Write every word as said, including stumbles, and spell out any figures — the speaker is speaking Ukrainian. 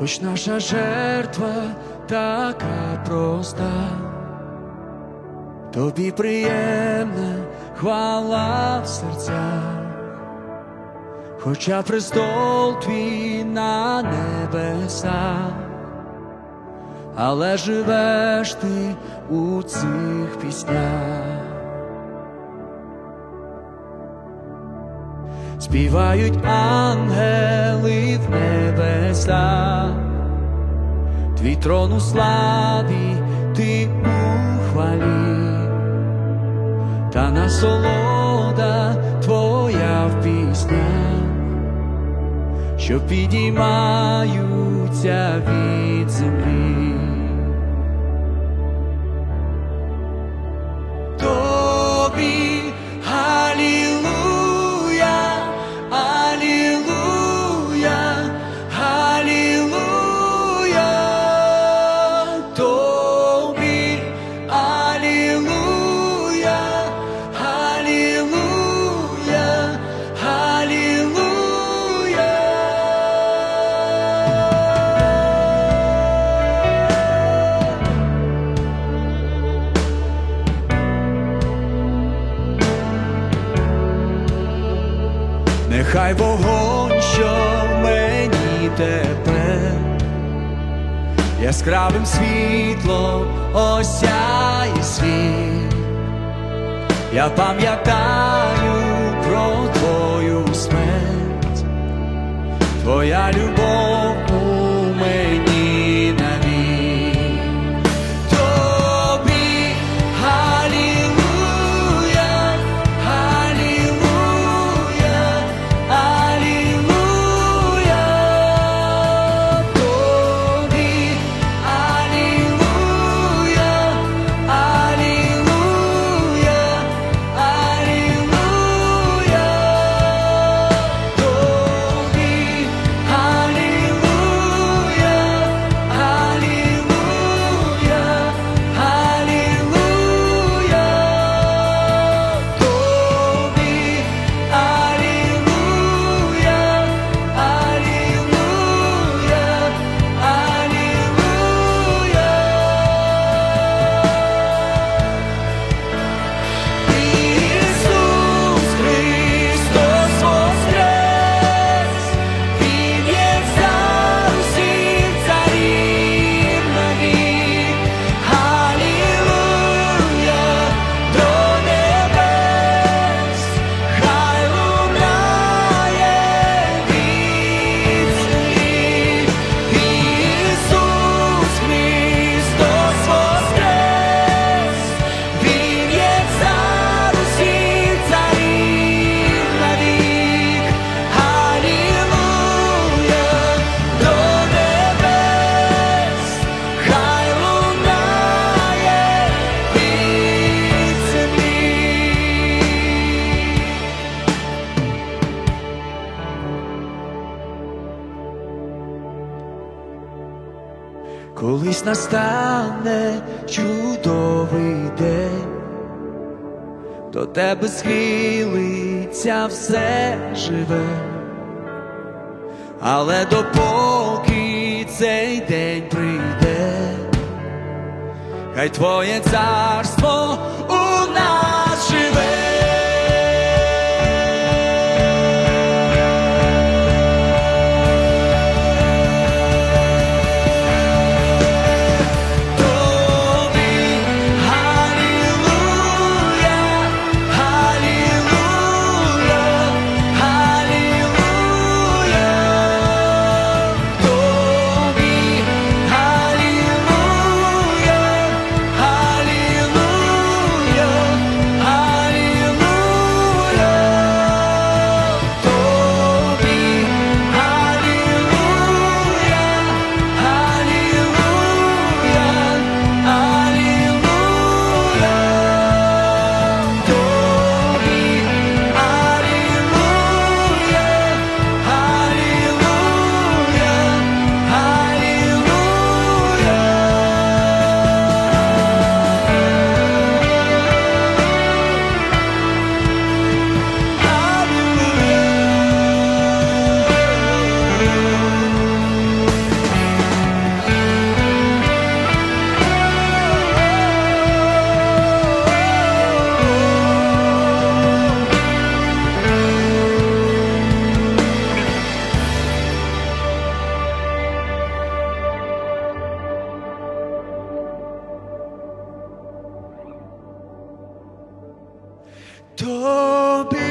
Хоч наша жертва така проста, тобі приємна хвала в серцях, хоча престол твій на небесах, але живеш ти у цих піснях. Співають ангели в небесах, твій трон у славі, ти у хвалі, та насолода твоя в піснях, що підіймаються від землі. Тобі алілуя, алілуя, алілуя. Тобі алілуя, алілуя, алілуя. Нехай вогонь, що мені тепер яскравим світлом осяє світ. Я пам'ятаю про твою смерть, твоя любов у мені навік. Тобі алілуя, алілуя, алілуя. Тобі алілуя, алілуя, алілуя. Тобі алілуя, алілуя, алілуя. Тобі алілуя, алілуя, алілуя. Ісус Христос воскрес, Він є цар усіх царів навік. Алілуя, до небес, хай лунає від землі. Ісус Христос воскрес, Він є цар усіх царів навік. Алілуя, до небес, хай лунає від землі. Колись настане чудовий день, до тебе схилиться все живе, але допоки цей день прийде, хай твоє царство у нас живе. Тобі алілуя, алілуя, алілуя. Тобі алілуя, алілуя, тобі.